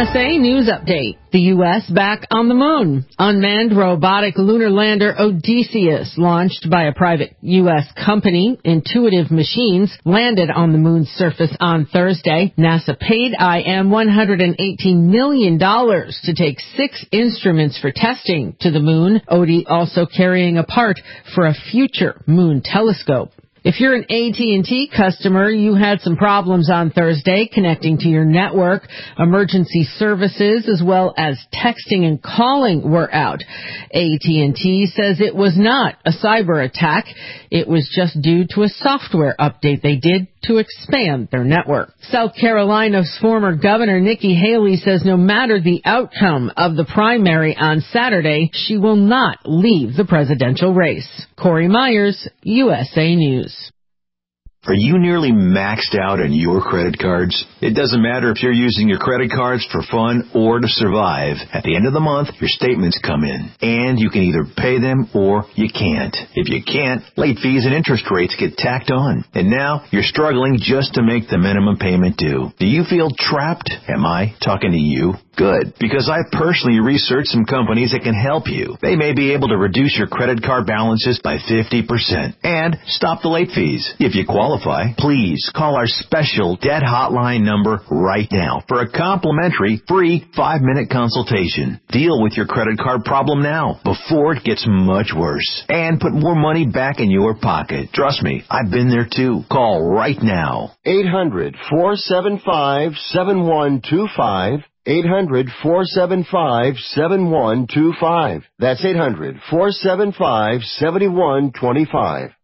USA News Update. The U.S. back on the moon. Unmanned robotic lunar lander Odysseus, launched by a private U.S. company, Intuitive Machines, landed on the moon's surface on Thursday. NASA paid IM $118 million to take 6 instruments for testing to the moon. Odie also carrying a part for a future moon telescope. If you're an AT&T customer, you had some problems on Thursday connecting to your network. Emergency services as well as texting and calling were out. AT&T says it was not a cyber attack. It was just due to a software update they did to expand their network. South Carolina's former governor Nikki Haley says no matter the outcome of the primary on Saturday, she will not leave the presidential race. Corey Myers, USA News. Are you nearly maxed out on your credit cards? It doesn't matter if you're using your credit cards for fun or to survive. At the end of the month, your statements come in, and you can either pay them or you can't. If you can't, late fees and interest rates get tacked on. And now you're struggling just to make the minimum payment due. Do you feel trapped? Am I talking to you? Good, because I personally researched some companies that can help you. They may be able to reduce your credit card balances by 50% and stop the late fees. If you qualify, please call our special debt hotline number right now for a complimentary free 5-minute consultation. Deal with your credit card problem now before it gets much worse and put more money back in your pocket. Trust me, I've been there too. Call right now. 800-475-7125. 800-475-7125. That's 800-475-7125.